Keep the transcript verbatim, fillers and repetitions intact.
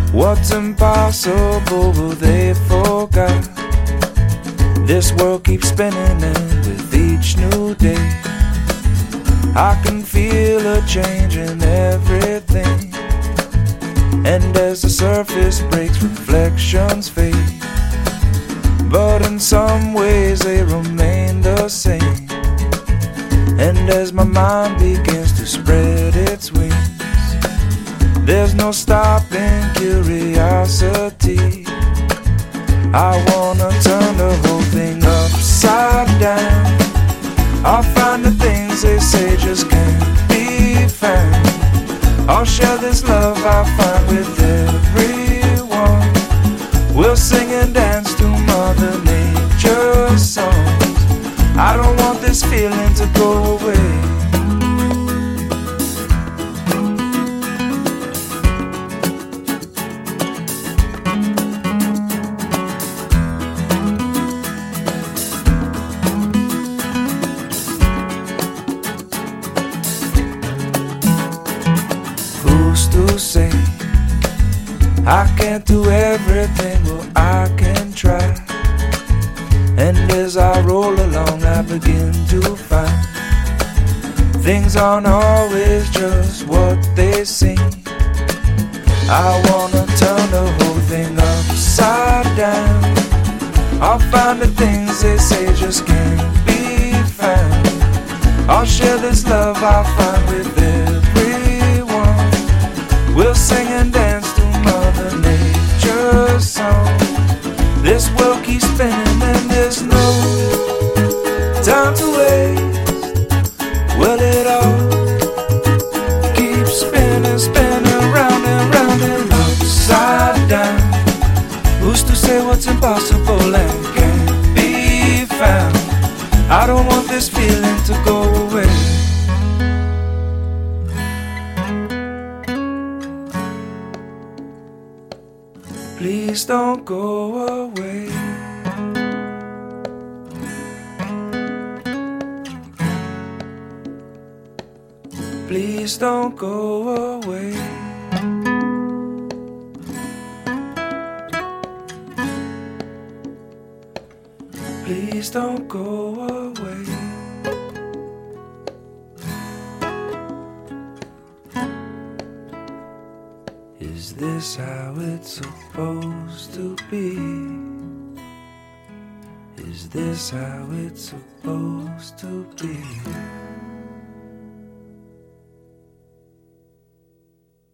What's impossible, well, they forgot. This world keeps spinning, and with each new day I can feel a change in everything. And as the surface breaks, reflections fade, but in some ways they remain the same. And as my mind begins to spread its wings, there's no stopping curiosity. I wanna turn the whole thing upside down. I'll find the things they say just can't be found. I'll share this love I find with everyone. We'll sing and dance to Mother Nature's songs. I don't want this feeling to go away. To say I can't do everything, well I can try. And as I roll along I begin to find things aren't always just what they seem. I wanna turn the whole thing upside down. I'll find the things they say just can't be found. I'll share this love I find with everyone. We'll sing and dance to Mother Nature's song. This world keeps spinning and there's no time to waste. Well, it all keeps spinning, spinning round and round and upside down. Who's to say what's impossible and can't be found? I don't want this feeling to go away. Please don't go away. Please don't go away. Please don't go away. Is this how it's supposed to be? Is this how it's supposed to be?